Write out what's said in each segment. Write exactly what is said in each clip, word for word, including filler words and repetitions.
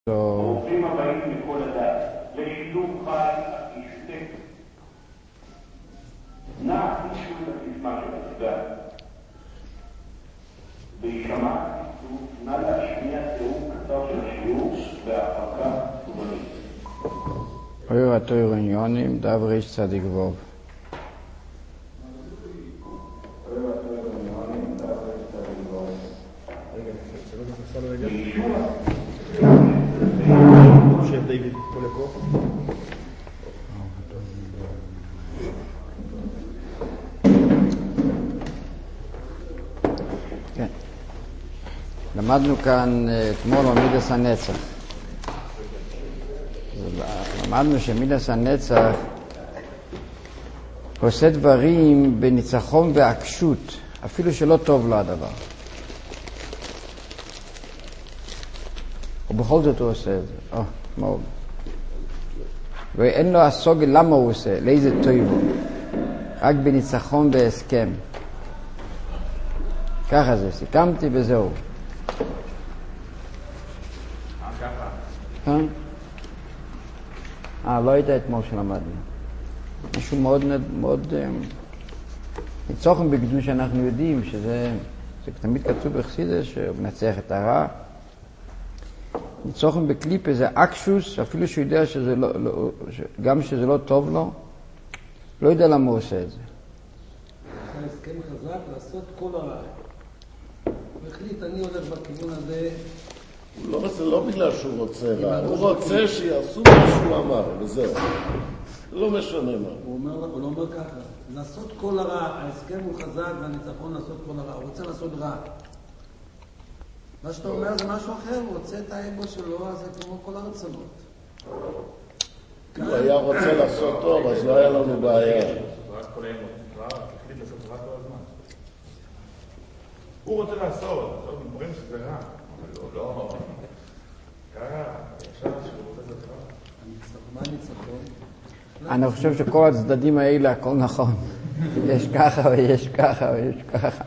ברוכים הבאים לכל הדעת, לשילוב חי הסתק. נא אישו את הסיסמה של הסגן. בהישמע הסיסוף, נא להשמיע תיאור קצר של השיעור והפקה סובלנית. אור התורה עניונים, דף ריש צדיק ווב. שף דיוויד פולקו. כן. למדנו כאן אתמול על מידס הנצח. למדנו שמידס הנצח עושה דברים בניצחון ועקשות, אפילו שלא טוב לו הדבר. ובכל זאת הוא עושה את זה. או, מאוד. ואין לו הסוגל למה הוא עושה, לאיזה טוב. רק בניצחון והסכם. ככה זה, סיכמתי וזהו. אה? אה, לא היית אתמול שלמדנו. משהו מאוד, מאוד... ניצחון בקדוש שאנחנו יודעים שזה... זה תמיד כתוב בחסידות שהוא מנצח את הרע. ניצחון בקליפה זה אקשוס, אפילו שהוא יודע שזה לא, לא, גם שזה לא טוב לו, לא יודע למה הוא עושה את זה. ההסכם חזק לעשות כל הרע. הוא החליט, אני הולך בכיוון הזה. הוא לא רוצה, לא בגלל שהוא רוצה רע, הוא רוצה שיעשו מה שהוא אמר, וזהו. לא משנה מה. הוא אומר, הוא לא אומר ככה, לעשות כל הרע, ההסכם הוא חזק והניצחון לעשות כל הרע, הוא רוצה לעשות רע. מה שאתה אומר זה משהו אחר, הוא רוצה את האגו שלו, אז זה כמו כל הרצונות. אם הוא היה רוצה לעשות טוב, אז לא היה לנו בעיה. הוא רוצה לעשות, טוב, אומרים שזה רע, אבל לא, לא, ככה, ישר שהוא רוצה זה רע. מה ניצחון? אני חושב שכל הצדדים האלה הכל נכון. יש ככה ויש ככה ויש ככה.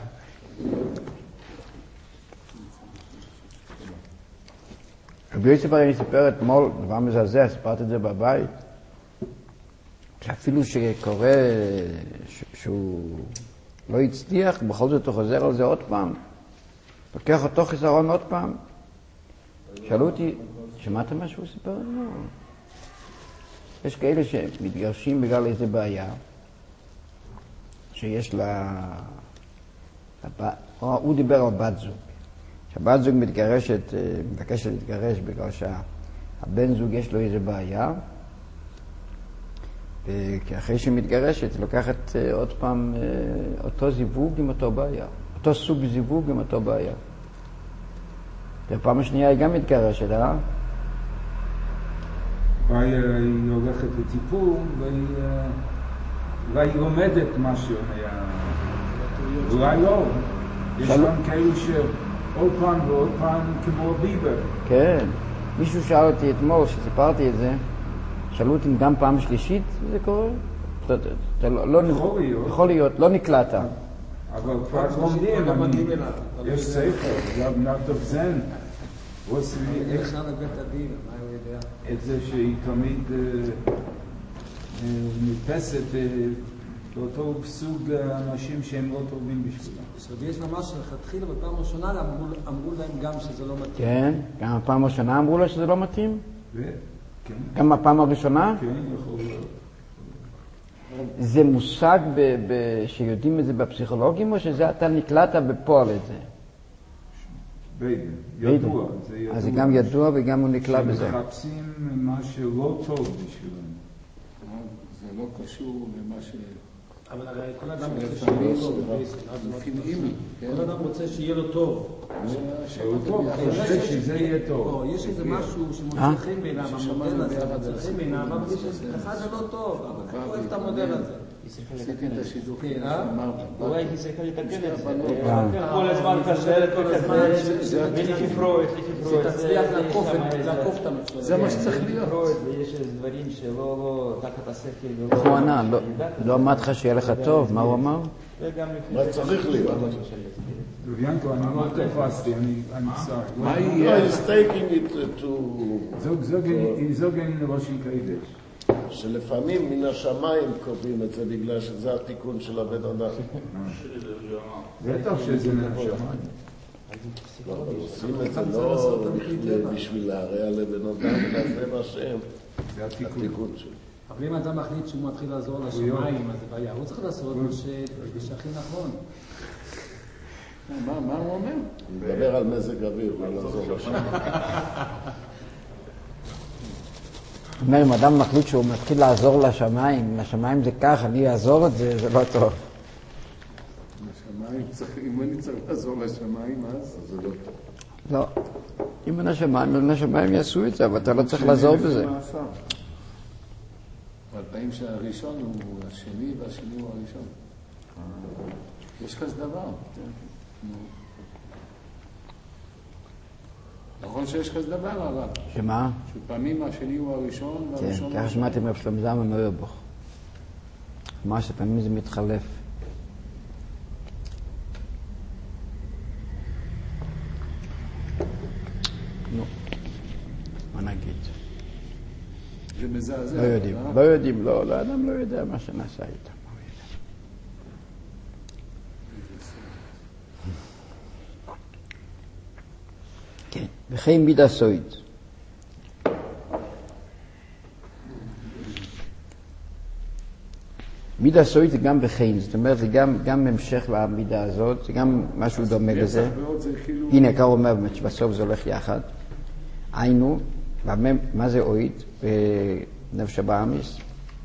רבי יוסף הרי סיפר אתמול, דבר מזעזע, סיפרתי את זה בבית, שאפילו שקורה שהוא לא הצליח, בכל זאת הוא חוזר על זה עוד פעם, לוקח אותו חיסרון עוד פעם. שאלו אותי, שמעת מה שהוא סיפר? לא. יש כאלה שמתגרשים בגלל איזה בעיה, שיש לה... הוא דיבר על בת זוג. שהבת זוג מתגרשת, מבקשת להתגרש בגלל שהבן זוג יש לו איזה בעיה, ואחרי שהיא מתגרשת היא לוקחת עוד פעם אותו זיווג עם אותו בעיה, אותו סוג זיווג עם אותו בעיה. והפעם השנייה היא גם מתגרשת, אה? והיא הולכת לטיפול והיא לומדת משהו, אולי לא. יש גם כאלו ש... עוד פעם ועוד פעם כמו ביבר. כן. מישהו שאל אותי אתמול, שסיפרתי את זה, שאלו אותי גם פעם שלישית זה קורה? יכול להיות, לא נקלטת. אבל כבר לומדים, יש ספר, נרדוף זן. איך אפשר לבית הדין, מה הוא יודע? את זה שהיא תמיד נתפסת באותו סוג אנשים שהם לא טובים בשבילה. יש ממש לכתחילה בפעם ראשונה אמרו להם גם שזה לא מתאים. כן, גם בפעם הראשונה אמרו לו שזה לא מתאים? כן. גם בפעם הראשונה? כן, יכול להיות. זה מושג שיודעים את זה בפסיכולוגים, או שזה אתה נקלט בפועל את זה? ידוע. אז זה גם ידוע וגם הוא נקלע בזה. שמחפשים מה שלא טוב בשבילם. זה לא קשור למה ש... אבל הרי כל אדם רוצה שיהיה לו טוב. כל אדם רוצה שיהיה לו טוב. שהוא טוב, חושב שזה יהיה טוב. יש איזה משהו שמוצלחים בעיניו, המודל הזה, מוצלחים בעיניו, אבל יש אחד זה לא טוב, אבל אני אוהב את המודל הזה. עשיתי את השידוך. אולי היא צריכה לתקן את זה. כל הזמן קשה לתקן, ולפי פרויד, לפי פרויד. שתצליח לעקוף את המצלם. זה מה שצריך להיות. ויש דברים שלא תחת השכל. איך הוא ענה? לא אמרת לך שיהיה לך טוב, מה הוא אמר? וגם לפי... מה צריך להיות? לוביאנקו, אני לא תפסתי, אני sorry. No, he's taking it to... זוגן ראשי קיידש. שלפעמים מן השמיים קובעים את זה בגלל שזה התיקון של הבן אדם. בטח שזה מן השמיים. עושים את זה לא בשביל להרע לבן אדם, אלא זה מה שהם. זה התיקון שלו. אבל אם אדם מחליט שהוא מתחיל לעזור לשמיים, אז זה בעיה. הוא צריך לעשות מה שהכי נכון. מה הוא אומר? הוא מדבר על מזג אוויר, לא לעזור לשמיים. אומר, אם אדם מחליט שהוא מתחיל לעזור לשמיים, לשמיים זה כך, אני אעזור את זה, זה לא טוב. אם אני צריך לעזור לשמיים, אז זה לא טוב. לא. אם אין השמיים, השמיים יעשו את זה, אבל אתה לא צריך לעזור בזה. אבל פעמים שהראשון הוא השני והשני הוא הראשון. יש כזה דבר. נכון שיש כזה דבר, הרב. שמה? שפעמים השני הוא הראשון והראשון... כן, ככה שמעתי מרב שלום זלמן אוירבוך. מה שפעמים זה מתחלף. נו, מה נגיד? זה מזעזע. לא יודעים, לא יודעים, לא, לא, אדם לא יודע מה שנעשה איתם. כן, וכן מידה סויד. מידה סויד זה גם וכן, זאת אומרת, זה גם, גם המשך למידה הזאת, זה גם משהו דומה לזה. הנה, כך אומר, בסוף זה הולך יחד. היינו, מה זה אויד? בנפש הבאמיס.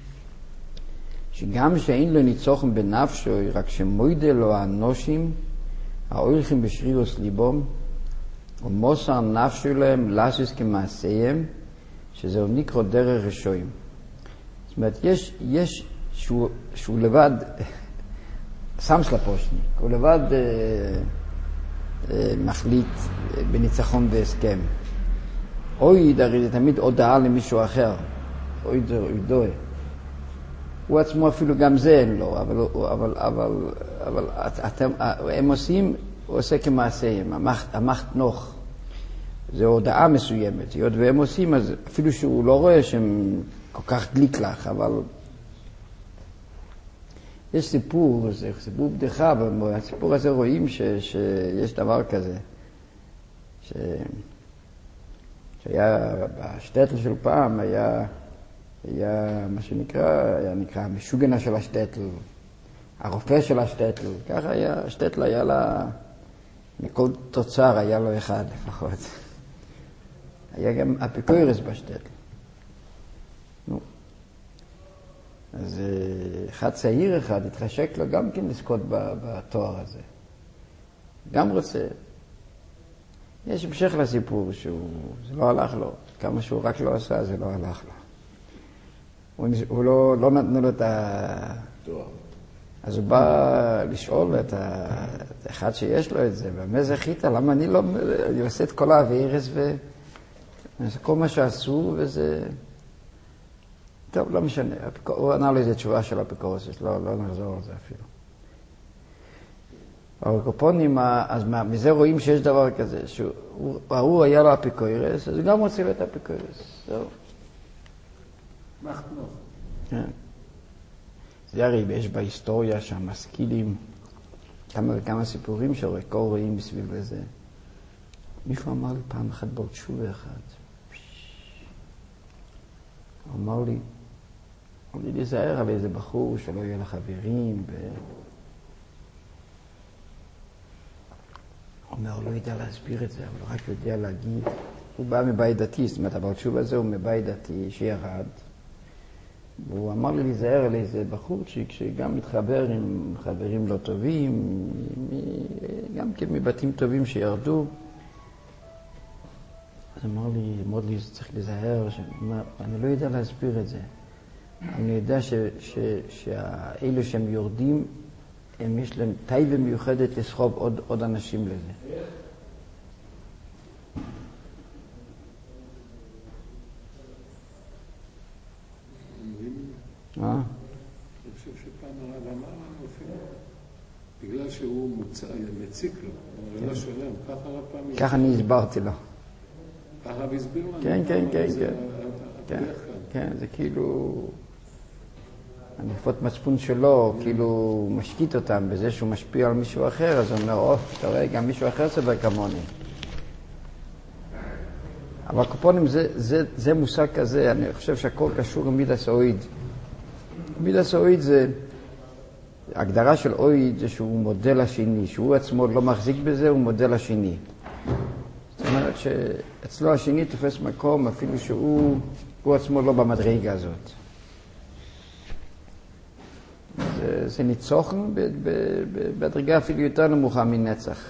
שגם שאין לו ניצוחם בנפשו, רק שמוידה לו האנושים, האויכים בשרירוס ליבום, ומוסר נפשו להם לסיס כמעשיהם, שזהו נקרא דרך רשועים. זאת אומרת, יש, יש שהוא, שהוא לבד, סם סלפושניק, הוא לבד אה, אה, מחליט בניצחון בהסכם. אוי, הרי זה תמיד הודעה למישהו אחר. אוי, זה דוה. הוא עצמו אפילו גם זה אין לו, אבל, אבל, אבל, אבל אתם, הם עושים, הוא עושה כמעשיהם, המחט, המחט נוח. זו הודעה מסוימת. היות והם עושים, אז אפילו שהוא לא רואה שהם כל כך דליק לך, אבל יש סיפור, זה סיפור בדיחה, אבל הסיפור הזה רואים ש, שיש דבר כזה. ש... שהיה בשטטל של פעם, היה, היה מה שנקרא, היה נקרא המשוגנה של השטטל, הרופא של השטטל. ככה היה, השטטל היה לה, מכל תוצר היה לו אחד לפחות. היה גם אפיקורס בשטטל. נו. אז אחד צעיר אחד התחשק לו גם כן לזכות בתואר הזה. גם רוצה. יש המשך לסיפור שהוא, זה לא הלך לו. כמה שהוא רק לא עשה, זה לא הלך לו. הוא, הוא לא, לא נתנו לו את התואר. אז הוא בא לשאול את, ה, את אחד שיש לו את זה, ומה זה חיטה? למה אני לא, אני עושה את כל האווירס ו... כל מה שעשו וזה... טוב, לא משנה. הוא ענה לו איזו תשובה של אפיקורסס, לא, לא נחזור על זה אפילו. אבל קופונים, אז מזה רואים שיש דבר כזה, שהוא היה לו אפיקורס, אז הוא גם רוצה לו את אפיקורס. זהו. מחנוך. כן. זה הרי יש בהיסטוריה שהמשכילים, כמה וכמה סיפורים שרקור רואים מסביב לזה. מישהו אמר לי פעם אחת בעוד תשובה אחד. הוא אמר לי, אמר לי להיזהר על איזה בחור שלא יהיה לחברים. ו... הוא אומר, הוא לא יודע להסביר את זה, אבל הוא רק יודע להגיד. הוא בא מבית דתי, זאת אומרת, אבל תשוב הזה הוא מבית דתי שירד. והוא אמר לי להיזהר על איזה בחורצ'יק שגם מתחבר עם חברים לא טובים, גם כן מבתים טובים שירדו. אז אמר לי, מאוד לי, צריך להיזהר, שאומר, אני לא יודע להסביר את זה. אני יודע ש, ש, שאלו שהם יורדים, הם יש להם טייבה מיוחדת לסחוב עוד, עוד אנשים לזה. מה? אני חושב שפעם הרב אמר לנו אפילו בגלל שהוא מוצא, מציק לו, הוא לא שלם, ככה הרבה פעמים. ככה אני הסברתי לו. ככה הסביר לנו. כן, כן, כן, כן. כן, כן, זה כאילו... הנפות מצפון שלו, כאילו משקיט אותם בזה שהוא משפיע על מישהו אחר, אז הוא אומר, או, אתה רואה, גם מישהו אחר סבל כמוני. אבל קופונים זה, זה, זה מושג כזה, אני חושב שהכל קשור למידס אויד. מידס אויד זה, ההגדרה של אויד זה שהוא מודל השני, שהוא עצמו לא מחזיק בזה, הוא מודל השני. זאת אומרת שאצלו השני תופס מקום אפילו שהוא הוא עצמו לא במדרגה הזאת. זה, זה ניצוחן בדרגה אפילו יותר נמוכה מנצח.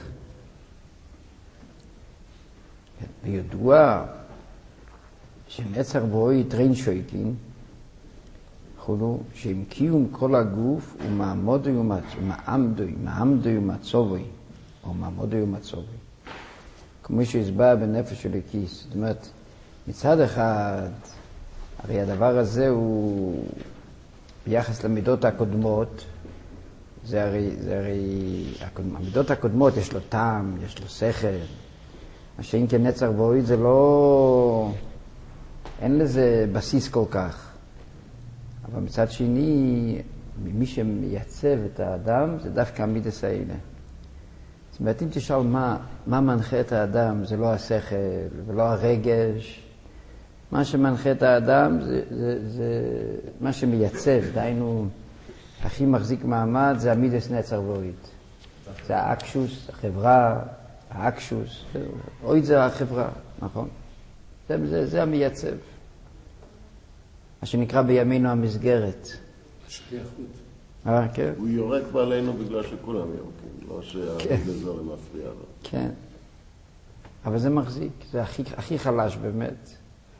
וידוע שנצח ואוי טרין שויקין, חולו, שעם קיום כל הגוף הוא מעמודו ומעמדוי, מעמדוי ומצובוי, או מעמודוי ומצובוי. כמו שהסבא בנפש של הכיס. זאת אומרת, מצד אחד, הרי הדבר הזה הוא ביחס למידות הקודמות, זה הרי, זה הרי, המידות הקודמות יש לו טעם, יש לו שכל, מה שאין כנצח ואוי זה לא, אין לזה בסיס כל כך. אבל מצד שני, מי שמייצב את האדם זה דווקא המידס האלה. זאת אומרת, אם תשאל מה, מה מנחה את האדם, זה לא השכל ולא הרגש. מה שמנחה את האדם זה, זה, זה מה שמייצב, דיינו, הכי מחזיק מעמד זה המידס נצח ואוי. זה האקשוס, החברה, האקשוס, אוי זה החברה, נכון? זה, זה, זה המייצב. מה שנקרא בימינו המסגרת. שליחות. אה, כן. הוא יורק בעלינו בגלל שכולם יורקים, לא שהגזר מפריע לו. כן. אבל זה מחזיק, זה הכי, הכי חלש באמת.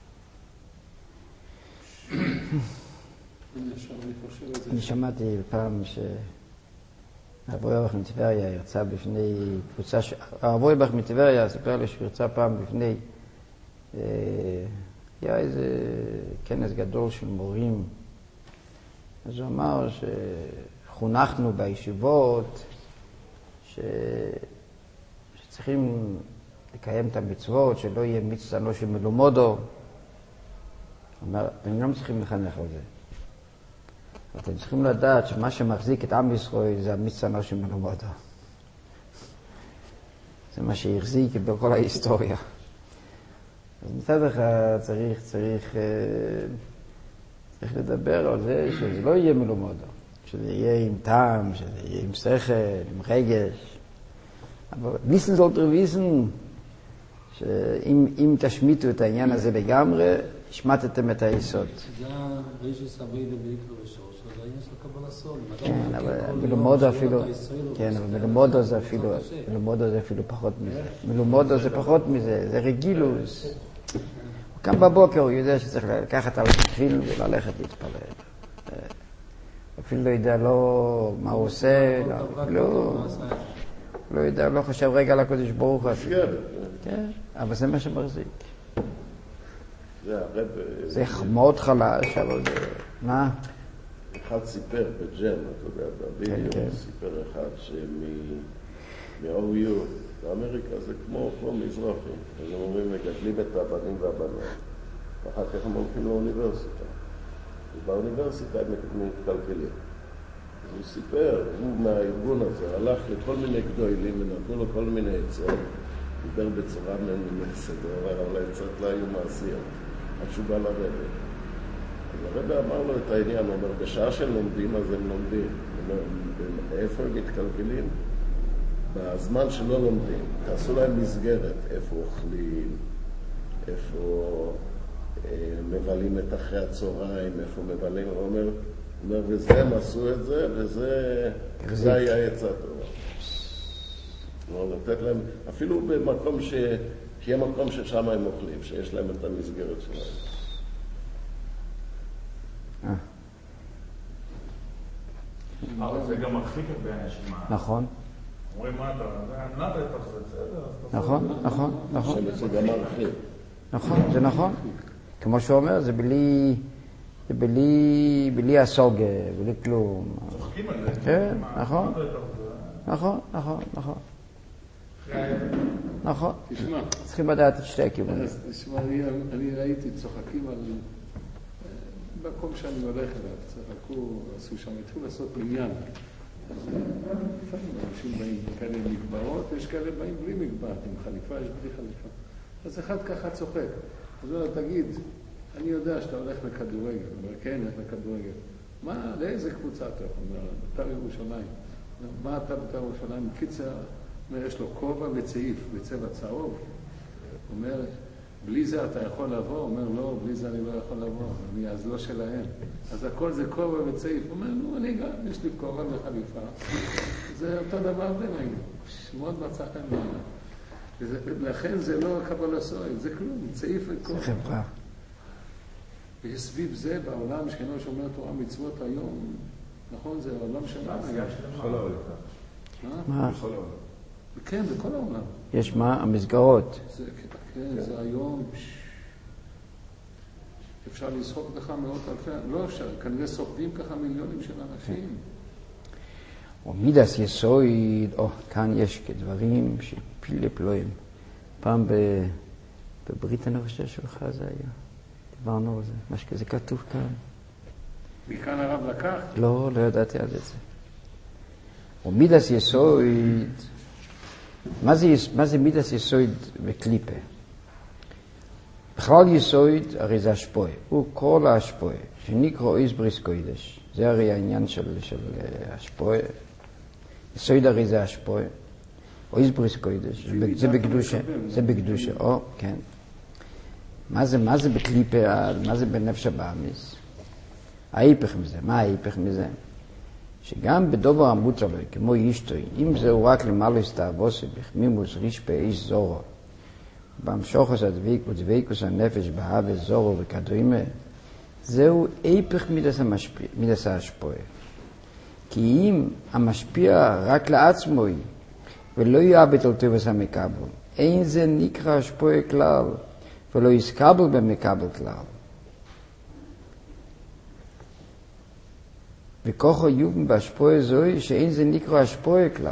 אני שמעתי פעם ש... הרב רויבך מטבריה ירצה בפני קבוצה ש... הרב רויבך מטבריה סיפר לי שהוא ירצה פעם בפני... היה איזה כנס גדול של מורים. אז הוא אמר שחונכנו בישיבות ש... שצריכים לקיים את המצוות, שלא יהיה מצווה לא של מלומדו. הוא אומר, אתם לא צריכים לחנך על זה. אתם צריכים לדעת שמה שמחזיק את עם ישראל זה המצווה לא של מלומדו. זה מה שהחזיק בכל ההיסטוריה. אז מצד אחד צריך, צריך, צריך לדבר על זה שזה לא יהיה מלומדו, שזה יהיה עם טעם, שזה יהיה עם שכל, עם רגש. אבל wissen sollt ihr wissen, שאם אם תשמיטו את העניין הזה לגמרי, השמטתם את היסוד. זה הרישס הבידה בעיקר ושורש, זה העניין של קבל הסול. כן, אבל מלומדו אפילו, כן, אבל מלומדו זה אפילו, מלומדו זה אפילו פחות מזה. מלומדו זה פחות מזה, זה רגילוס. הוא קם בבוקר, הוא יודע שצריך לקחת על התפיל וללכת להתפלל. אפילו לא יודע לא מה הוא עושה, לא, לא יודע, לא חושב רגע על הקודש ברוך הוא. כן, אבל זה מה שמחזיק. זה מאוד חלש, אבל זה... מה? אחד סיפר בג'ם, אתה יודע, בווידאו, סיפר אחד שמ-או יו, באמריקה זה כמו מזרחי. אז הם אומרים, מגדלים את הבנים והבנות, ואחר כך הם הולכים לאוניברסיטה. ובאוניברסיטה הם מתקלקלים. אז הוא סיפר, הוא מהארגון הזה, הלך לכל מיני גדולים ונתנו לו כל מיני עצות, דיבר בצורה מנומסת, אבל העצות לא היו מעשיות. עד שהוא בא לרבא. אז הרבא אמר לו את העניין, הוא אומר, בשעה שהם לומדים, אז הם לומדים. הוא אומר, איפה הם מתקלקלים? בזמן שלא לומדים. תעשו להם מסגרת, איפה אוכלים, איפה אה, מבלים את אחרי הצהריים, איפה מבלים, הוא אומר, הוא אומר, וזה הם עשו את זה, וזה זה היה עצה טובה. הוא לתת להם, אפילו במקום ש... כי יהיה מקום ששם הם אוכלים, שיש להם את המסגרת שלהם. אבל זה גם מרחיק הרבה אנשים. נכון. אומרים, מה אתה, זה נדע איתך, זה בסדר. נכון, נכון, נכון. זה גם מרחיק. נכון, זה נכון. כמו שהוא אומר, זה בלי... זה בלי... בלי הסוגה, בלי כלום. צוחקים על זה. כן, נכון. נכון, נכון, נכון. נכון. תשמע. צריכים לדעת את שתי הכיוונים. אז תשמע, אני, אני ראיתי צוחקים על... במקום שאני הולך אליו, צחקו, עשו שם, התחילו לעשות מניין. אז לפעמים אנשים באים כאלה עם מגבעות, יש כאלה באים בלי מגבעת, עם חליפה, יש בלי חליפה. אז אחד ככה צוחק. אז הוא אומר, תגיד, אני יודע שאתה הולך לכדורגל. הוא אומר, כן, הולך לכדורגל. מה, לאיזה קבוצה אתה יכול? הוא אומר, בית"ר ירושלים. מה אתה בית"ר ירושלים? קיצר, אומר, יש לו כובע וצעיף בצבע צהוב. הוא אומר, בלי זה אתה יכול לבוא? הוא אומר, לא, בלי זה אני לא יכול לבוא. אני אז לא שלהם. אז הכל זה כובע וצעיף. הוא אומר, נו, אני גם, יש לי כובע וחליפה. זה אותו דבר בינינו. מאוד מצא חן בעיניי. לכן זה לא קבלה סוהר, זה כלום, צעיף וכובע. זה חברה. וסביב זה, בעולם שאינו שומר תורה מצוות היום, נכון, זה העולם שלנו. בכל העולם. מה? בכל העולם. כן, בכל העולם. יש מה? המסגרות. זה, כן, זה היום... אפשר לשחוק ככה מאות אלפי... לא אפשר, כנראה שוחקים ככה מיליונים של אנשים. ומידס יסויד, או, כאן יש כדברים שפילי פלואים. פעם בברית הנפש שלך זה היה. דיברנו על זה, מה שכזה כתוב כאן. מכאן הרב לקח? לא, לא ידעתי על זה. ומידס יסויד, מה זה, מה זה מידס יסויד בקליפה? בכלל יסויד, הרי זה השפועה. הוא כל השפועה, שנקרא איס בריס קוידש. זה הרי העניין של, של השפועה. יסויד הרי זה השפועה. או איס בריס קוידש. זה בקדושה. זה בקדושה, או, כן. מה זה, מה זה בקליפה, מה זה בנפש הבאמיס? ההיפך מזה, מה ההיפך מזה? שגם בדובר המוצר לו, כמו אישתוי, אם זהו רק למעלה הסתאבוסי, בחמימוס רישפה איש זורו, במשוחס הדביקוס, דביקוס הנפש בהווה זורו וכדומה, זהו היפך מידס ההשפועה. כי אם המשפיע רק לעצמו, ולא יאבד על טובס המקבל, אין זה נקרא השפועה כלל, ולא יסקבל במקבל כלל. וכוחו יובן בהשפועה זוהי שאין זה נקרא השפועה כלל.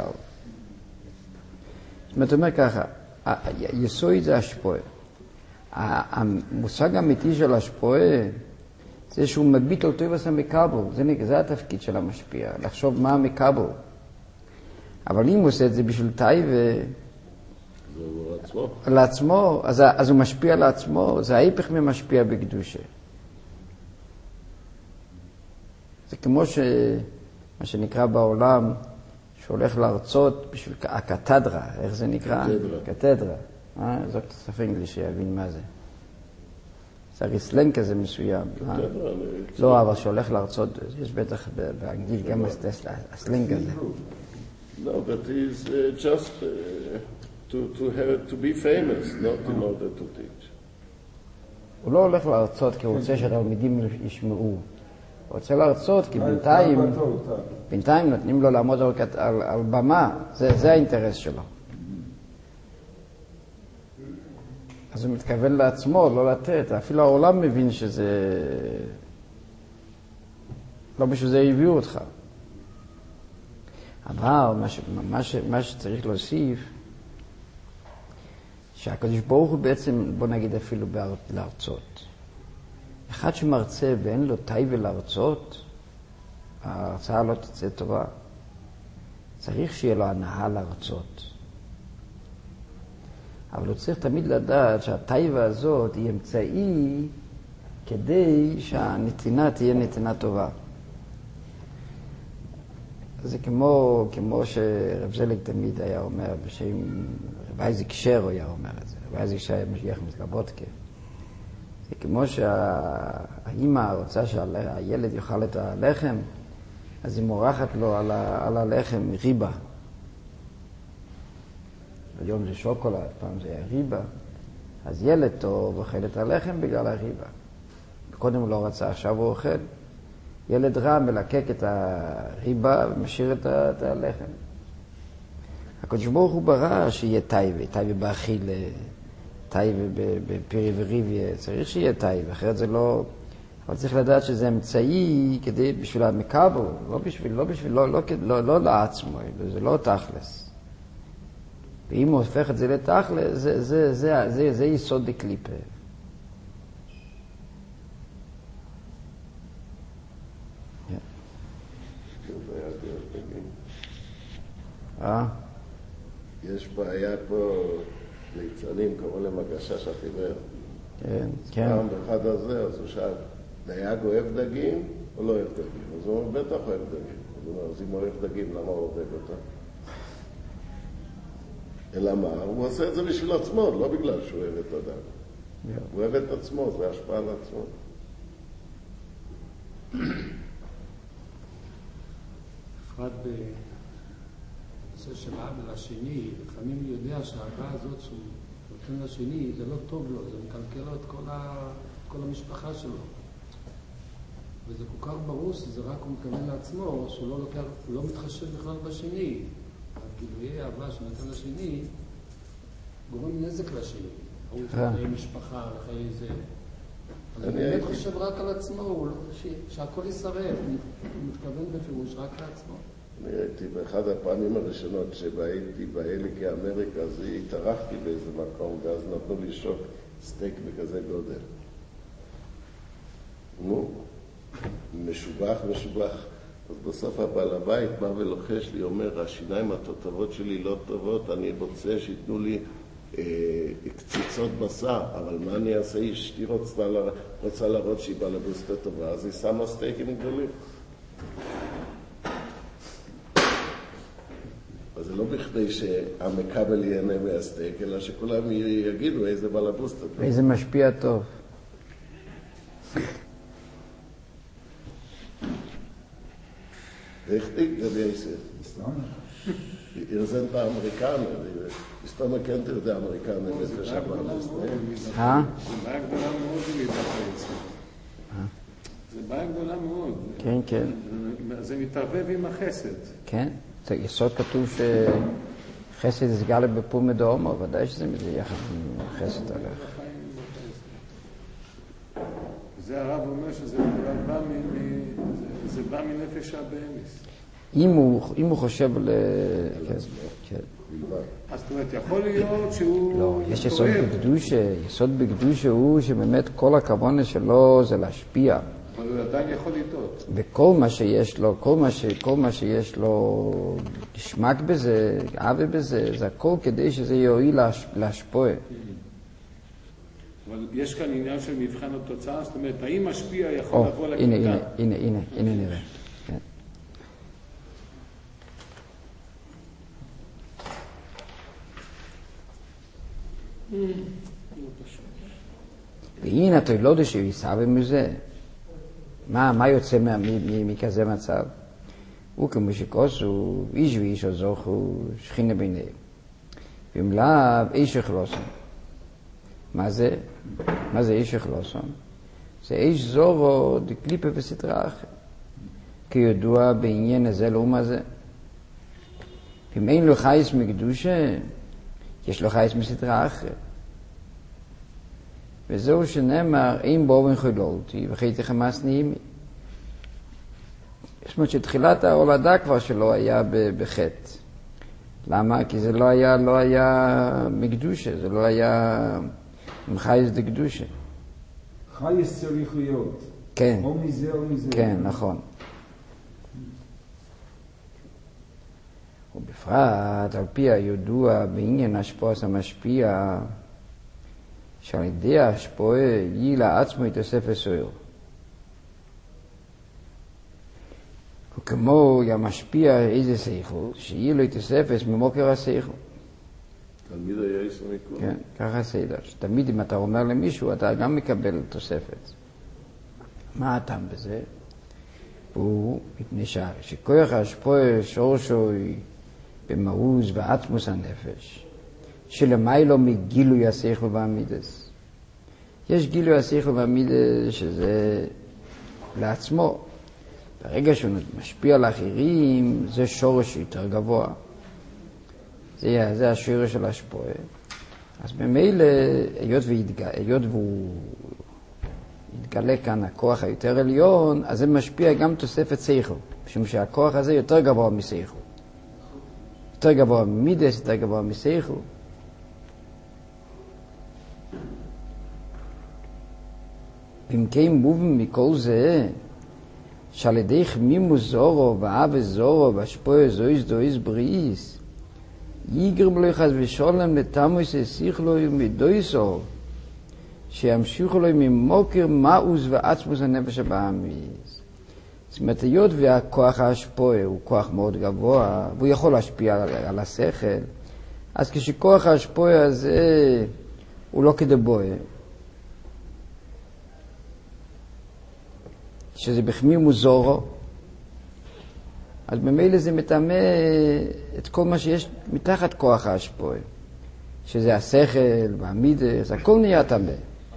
זאת אומרת, אומר ככה, היסוד זה השפועה. המושג האמיתי של השפועה זה שהוא מביט על טובס המקבל. זה, זה התפקיד של המשפיע, לחשוב מה המקבל. אבל אם הוא עושה את זה בשביל טייבה, לעצמו. לעצמו, אז, אז הוא משפיע לעצמו, זה ההיפך ממשפיע בקדושה. זה כמו ש... מה שנקרא בעולם, שהולך להרצות בשביל הקתדרה, איך זה נקרא? קתדרה. קתדרה. אה? זאת ספר אנגליש שיבין מה זה. זה הרי סלנג כזה מסוים. קתדרה, אני... לא, אבל שהולך להרצות, יש בטח באנגלית גם הסלנג הזה. No, but he's uh, just uh, to, to, have, to be famous, not in order to teach. הוא לא הולך להרצות כי הוא רוצה שהתלמידים ישמעו. הוא רוצה להרצות כי בינתיים, בינתיים נותנים לו לעמוד על, על, על במה, זה, זה האינטרס שלו. אז הוא מתכוון לעצמו, לא לתת. אפילו העולם מבין שזה... לא בשביל זה הביאו אותך. אבל מה, ש, מה, ש, מה שצריך להוסיף, שהקדוש ברוך הוא בעצם, בוא נגיד אפילו להרצות. אחד שמרצה ואין לו טייבה להרצות, ההרצאה לא תצא טובה. צריך שיהיה לו הנאה להרצות. אבל הוא צריך תמיד לדעת שהטייבה הזאת היא אמצעי כדי שהנתינה תהיה נתינה טובה. זה כמו, כמו שרב זלג תמיד היה אומר, בשם רב אייזיק שר היה אומר את זה, רב אייזיק שר היה משגיח מסלבודקה. זה כמו שהאימא רוצה שהילד יאכל את הלחם, אז היא מורחת לו על, ה, על הלחם ריבה. היום זה שוקולד, פעם זה היה ריבה. אז ילד טוב אוכל את הלחם בגלל הריבה. קודם הוא לא רצה, עכשיו הוא אוכל. ילד רע מלקק את הריבה ומשאיר את, ה, את הלחם. הקדוש ברוך הוא ברא שיהיה טייבה, טייבה באכילה, טייבה בפירי וריביה, צריך שיהיה טייבה, אחרת זה לא... אבל צריך לדעת שזה אמצעי כדי, בשביל המקבל, לא בשביל, לא בשביל, לא, לא, לא, לא לעצמו, זה לא תכלס. ואם הוא הופך את זה לתכלס, זה, זה, זה, זה, זה יסוד דקליפה. אה? יש בעיה פה, ליצנים, קראו להם הגשש החיוור. כן, כן. פעם באחד הזה, אז הוא שאל, דייג אוהב דגים או לא אוהב דגים? אז הוא אומר, בטח אוהב דגים. אז הוא אומר, אז אם הוא אוהב דגים, למה הוא אוהב אותם? אלא מה? הוא עושה את זה בשביל עצמו, לא בגלל שהוא אוהב את הדג. הוא אוהב את עצמו, זה השפעה על עצמו. בפרט בנושא של האבא לשני, לפעמים הוא יודע שהאהבה הזאת שהוא נותן לשני, זה לא טוב לו, זה מקלקל לו את כל, ה... כל המשפחה שלו. וזה כל כך ברור שזה רק הוא מתכוון לעצמו, שהוא לא, לוקח, לא מתחשב בכלל בשני. הגילויי האהבה שנותן לשני גורם נזק לשני. הוא חיי משפחה, חיי זה. אז הוא באמת חושב רק על עצמו, הוא לא חושב שהכל ישרף, הוא מתכוון בפירוש רק לעצמו. אני הייתי באחד הפעמים הראשונות שבהייתי בהלי כאמריקה, אז התארחתי באיזה מקום, ואז נתנו לי שוק סטייק בכזה גודל. נו, משובח, משובח. אז בסוף הבעל הבית בא ולוחש לי, אומר, השיניים התותבות שלי לא טובות, אני רוצה שיתנו לי אה, קציצות בשר, אבל מה אני אעשה? אשתי רוצה, רוצה להראות שהיא בלבוסטה טובה, אז היא שמה סטייקים גדולים. אז זה לא בכדי שהמקבל ייהנה מהסטייק, אלא שכולם יגידו איזה בלבוסטה טוב. איזה משפיע טוב. Richtig, der Weise. Ihr seid der Amerikaner. Ist doch mal kennt ihr der Amerikaner mit der Schabbat. אה? זה בעיה גדולה מאוד להתאפץ. זה בעיה גדולה מאוד. כן, כן. זה מתערבב עם החסד. כן. זה יסוד כתוב שחסד יסגל בפור מדומו, ודאי שזה מזה יחד עם חסד הלך. זה הרב אומר שזה בא זה בא מנפש הבאמיס. אם הוא, אם הוא חושב ל... כן. אז זאת אומרת, יכול להיות שהוא... לא, יש יסוד בקדושה, יסוד בקדושה הוא שבאמת כל הכוונה שלו זה להשפיע. אבל הוא עדיין יכול לטעות. וכל מה שיש לו, כל מה, ש, כל מה שיש לו נשמק בזה, אהבה בזה, זה הכל כדי שזה יועיל להש, להשפוע. אבל יש כאן עניין של מבחן התוצאה, זאת אומרת, האם משפיע יכול לבוא לכיתה? הנה, הנה, הנה, הנה, הנה נראה. כן. והנה אתה לא יודע שהוא יישא במזה. מה, מה יוצא מכזה מצב? הוא כמו שכוס הוא איש ואיש עוזוך הוא שכינה ביניהם. ואם לאו איש אכלוסון. מה זה? מה זה איש אכלוסון? זה איש זורו דקליפה וסתרה אחר. כידוע בעניין הזה לאום הזה. אם אין לו חייס מקדושה, יש לו חייס מסתרה אחר. וזהו שנאמר, אין באופן חילולתי, וחייתי חמאס נעימי. זאת אומרת שתחילת ההולדה כבר שלו היה בחטא. למה? כי זה לא היה, לא היה מקדושה, זה לא היה עם חייס דקדושה. חייס צריך להיות. כן. או מזה או מזה. כן, נכון. ובפרט, על פי הידוע בעניין השפוס המשפיע, שעל ידי ההשפועה יהיה לעצמו יתוסף הסויר. וכמו המשפיע איזה שכל, שיהיה לו יתוספס ממוקר השכל. תלמיד היה איסו מיקום. כן, ככה סדר. שתמיד אם אתה אומר למישהו, אתה גם מקבל תוספת. מה הטעם בזה? הוא מתנשאר. שכוח ההשפועה שורשו במהוז ועצמוס הנפש. שלמיילו מגילוי השכל והמידס. יש גילוי השכל והמידס שזה לעצמו. ברגע שהוא משפיע על האחרים, זה שורש יותר גבוה. זה, זה השורש של השפועה. אז במילא, היות, והתג... היות והוא מתגלה כאן הכוח היותר עליון, אז זה משפיע גם תוספת שכל, משום שהכוח הזה יותר גבוה משכל. יותר גבוה ממידס, יותר גבוה משכל. אם כן מובן מכל זה, שעל ידי חמימוס זורו ואהבה זורו והשפוע זויס דויס בריאיס, יגרם לו חס ושולם לתמוס שכלו מדויסו, שימשיכו לו ממוקר מאוס ועצמוס הנפש הבאמיס. זאת אומרת, היות והכוח ההשפוע הוא כוח מאוד גבוה, והוא יכול להשפיע על, על השכל, אז כשכוח ההשפוע הזה הוא לא כדבוה, שזה בחמימוס זורו, אז במילא זה מטמא את כל מה שיש מתחת כוח ההשפוע, שזה השכל והמידס, הכל נהיה טמא.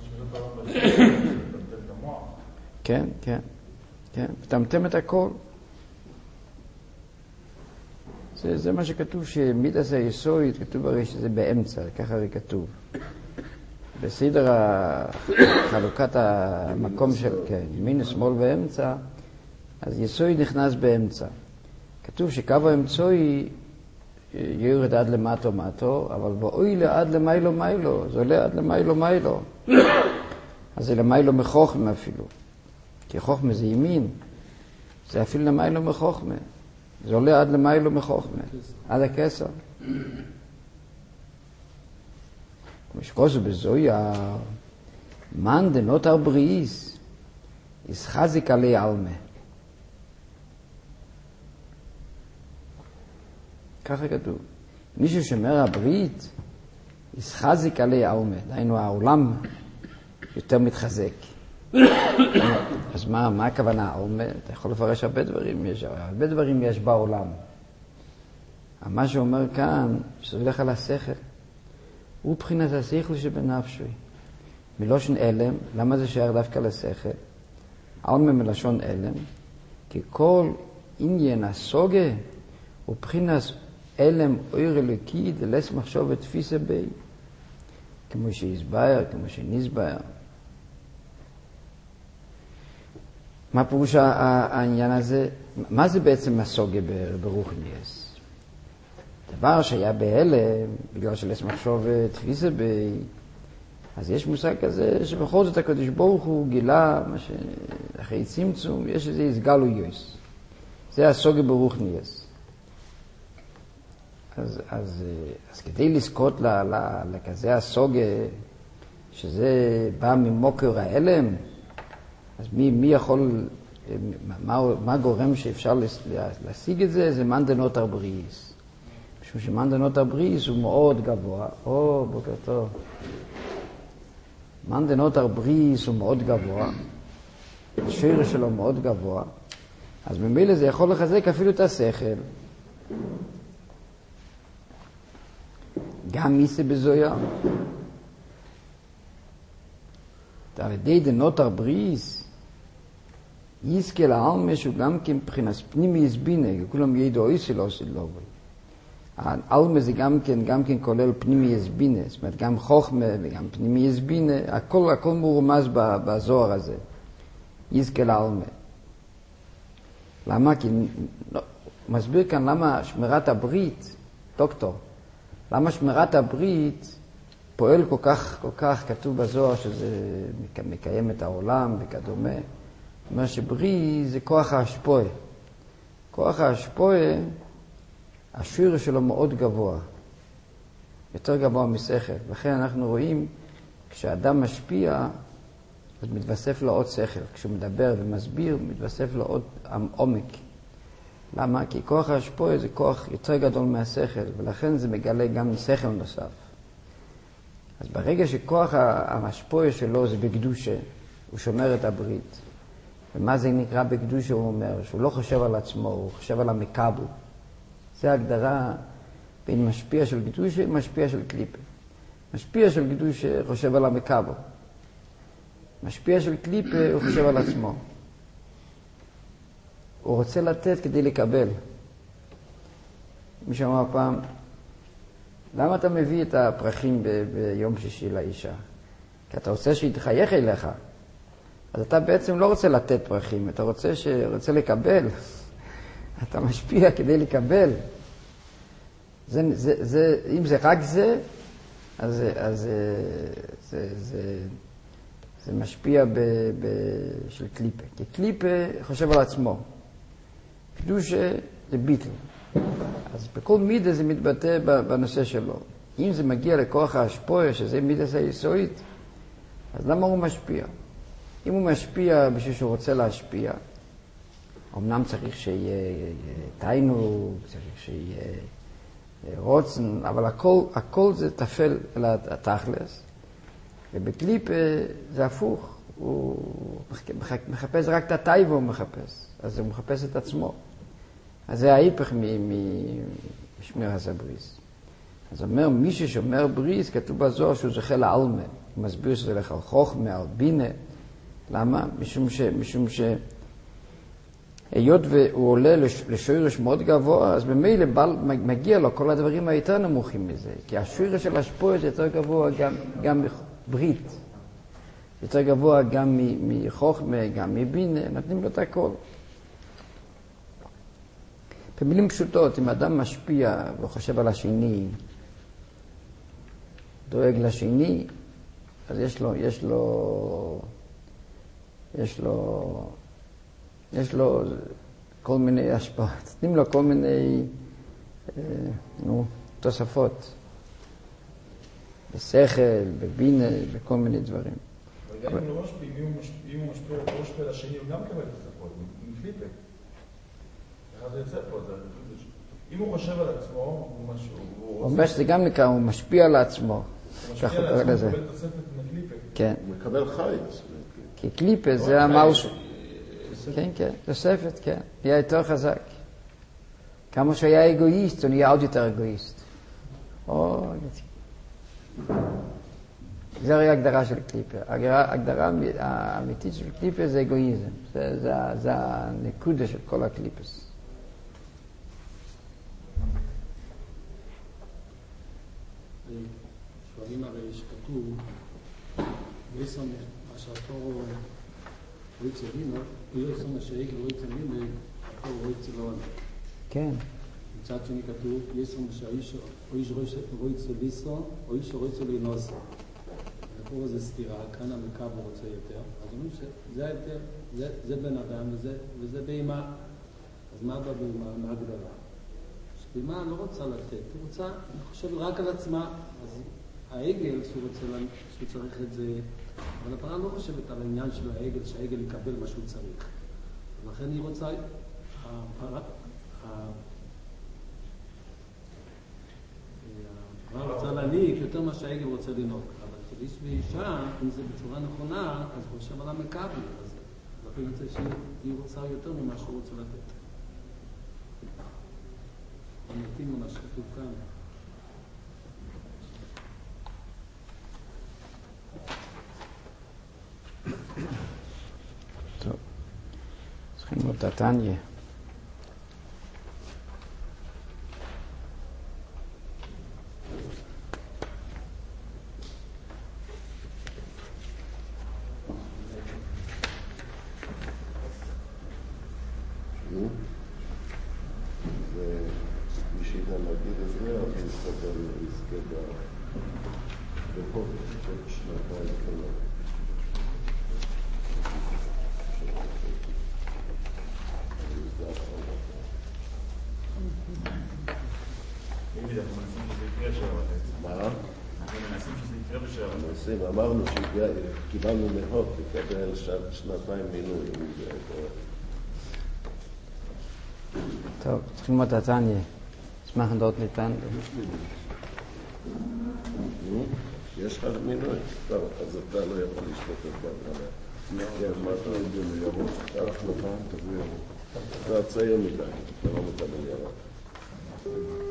כן, כן, כן, מטמטם את הכל. זה, זה מה שכתוב שמידס היסוד, כתוב הרי שזה באמצע, ככה הרי כתוב. בסדר חלוקת המקום של, כן, ימין, שמאל ואמצע, אז יסוד נכנס באמצע. כתוב שקו האמצעי יורד עד למטו מטו, אבל באוי עד למיילו מיילו, זה עולה עד למיילו מיילו. אז זה למיילו מחוכמה אפילו. כי חוכמה זה ימין, זה אפילו למיילו מחוכמה. זה עולה עד למיילו מחוכמה, עד הכסר. כמו שכוסו בזויה, מן דנות הבריאיס, ישחזיק עלי אלמה. ככה כתוב. מישהו שאומר הברית, ישחזיק עלי אלמה. דהיינו העולם יותר מתחזק. אז מה, מה הכוונה? אלמה? אתה יכול לפרש הרבה דברים. יש, הרבה דברים יש בעולם. מה שאומר כאן, שזה הולך על השכל. הוא בחינת השכל שבנפשי. מלושן אלם, למה זה שייך דווקא לשכל? אלמה מלשון אלם, כי כל עניין הסוגה הוא בחינת אלם אויר אלוקי דלס מחשוב ותפיסה בי, כמו שהסבר, כמו שנסבר. מה פירוש העניין הזה? מה זה בעצם הסוגה ברוחניאס? דבר שהיה בהלם, בגלל שלס מחשוב ותפיסה בי, אז יש מושג כזה שבכל זאת הקדוש ברוך הוא גילה, מה שאחרי צמצום, יש איזה הסגלו יויס. זה הסוגה ברוחניאס. אז, אז, אז כדי לזכות ל, ל, לכזה הסוגה, שזה בא ממוקר ההלם, אז מי, מי יכול, מה, מה גורם שאפשר להשיג את זה? זה מן דנות הבריאיס. משום שמן דנות הבריאיס הוא מאוד גבוה. או, בוקר טוב. מן דנות הבריאיס הוא מאוד גבוה. השיר שלו מאוד גבוה. אז ממילא זה יכול לחזק אפילו את השכל. גם מיסה בזויה. על ידי דנות הבריאיס, יזכה לעלמה שהוא גם כן מבחינת פנימי יסבינה, כולם ידעו איסי לא עושה לא בוי. העלמה זה גם כן, גם כן כולל פנימי יסבינה, זאת אומרת גם חוכמה וגם פנימי יסבינה, הכל, הכל מורמז בזוהר הזה. יזכה לעלמה. למה? כי לא, מסביר כאן למה שמירת הברית, דוקטור, למה שמירת הברית פועל כל כך, כל כך, כתוב בזוהר שזה מקיים את העולם וכדומה. זאת אומרת שבריא זה כוח ההשפוע. כוח ההשפוע, השיר שלו מאוד גבוה. יותר גבוה משכל. לכן אנחנו רואים, כשאדם משפיע, אז מתווסף לו עוד שכל. כשהוא מדבר ומסביר, מתווסף לו עוד עומק. למה? כי כוח ההשפוע זה כוח יותר גדול מהשכל, ולכן זה מגלה גם שכל נוסף. אז ברגע שכוח ההשפוע שלו זה בקדושה, הוא שומר את הברית. ומה זה נקרא בקדושה? הוא אומר שהוא לא חושב על עצמו, הוא חושב על המקבל. זה ההגדרה בין משפיע של קדושה ומשפיע של קליפה. משפיע של קדושה חושב על המקבל. משפיע של קליפה הוא חושב על עצמו. הוא רוצה לתת כדי לקבל. מי שאמר פעם, למה אתה מביא את הפרחים ב- ביום שישי לאישה? כי אתה רוצה שהיא תחייך אליך. אז אתה בעצם לא רוצה לתת פרחים, אתה רוצה, ש... רוצה לקבל. אתה משפיע כדי לקבל. זה, זה, זה, אם זה רק זה, אז, אז זה, זה, זה משפיע ב, ב, של קליפה. כי קליפה חושב על עצמו. קדושה זה ביטל. אז בכל מידה זה מתבטא בנושא שלו. אם זה מגיע לכוח ההשפועה, שזה מידה היסודית, אז למה הוא משפיע? אם הוא משפיע בשביל שהוא רוצה להשפיע, אמנם צריך שיהיה תיינוג, צריך שיהיה רוצן, אבל הכל, הכל זה תפל אל התכלס. ובקליפה זה הפוך, הוא מחפש רק את הטייבו, הוא מחפש. אז הוא מחפש את עצמו. אז זה ההיפך משמר הסבריס. אז אומר, מי ששומר בריס, כתוב בזוהר שהוא זוכה לעלמה. הוא מסביר שזה הולך על חוכמה, על בינה. למה? משום ש... משום ש... היות והוא עולה לשורש מאוד גבוה, אז במילא מגיע לו כל הדברים היותר נמוכים מזה. כי השורש של השפועה זה יותר גבוה גם, גם מברית. יותר גבוה גם מחוכמה, גם מבינה, נותנים לו את הכל. במילים פשוטות, אם אדם משפיע וחושב על השני, דואג לשני, אז יש לו, יש לו, יש לו, יש לו כל מיני השפעות. נותנים לו כל מיני, אה, נו, תוספות. בשכל, בבינה, בכל מיני דברים. אבל גם אם הוא לא משפיע, אם הוא משפיע, הוא לא משפיע לשני, הוא גם קבל תוספות, מפליפה. איך זה יוצא פה? אם הוא חושב על עצמו, הוא משהו... הוא אומר שזה גם נקרא, הוא משפיע על עצמו. הוא משפיע על עצמו, הוא מקבל תוספת מקליפה. כן. הוא מקבל חייס. כי קליפה זה המאוס... כן, כן, תוספת, כן. נהיה יותר חזק. כמה שהיה אגואיסט, הוא נהיה עוד יותר אגואיסט. או... זה הרי הגדרה של קליפה. ההגדרה האמיתית של קליפה זה אגואיזם. זה, זה, זה הנקודה של כל הקליפס. שואלים הרי שכתוב, ויסון אשרתו רואי צלינו, ויסון אשריק רואי צלינו, אשרתו רואי צלון. כן. מצד שני כתוב, יסון אשריש רואי צליסו, או איש רואי צלינוסו. פה זה סתירה, כאן המקו הוא רוצה יותר. אז אומרים שזה יותר, זה, זה בן אדם וזה, וזה בהמה. אז מה בבהמה? מה הגדרה? שבהמה לא רוצה לתת, היא רוצה, אני חושב רק על עצמה. אז העגל שהוא רוצה, שהוא צריך את זה, אבל הפרה לא חושבת על העניין של העגל, שהעגל יקבל מה שהוא צריך. ולכן היא רוצה, הפרה, הפרה רוצה להניק יותר מה שהעגל רוצה לנהוג. איש ואישה, אם זה בצורה נכונה, אז הוא חושב על המקבל, אז לכן יוצא שהיא רוצה יותר ממה שהוא רוצה לתת. מתאים למה שכתוב כאן. טוב, צריכים לראות את התניה. אמרנו שקיבלנו מהות לקבל שנתיים מינוי. טוב, צריכים ללמוד את התניה. אשמח לדעות ניתן. יש לך מינוי? טוב, אז אתה לא יכול להשתתף בהתחלה. כן, מה אתה יודע לירוק? אתה צעיר מדי, אתה לא מקבל ירוק.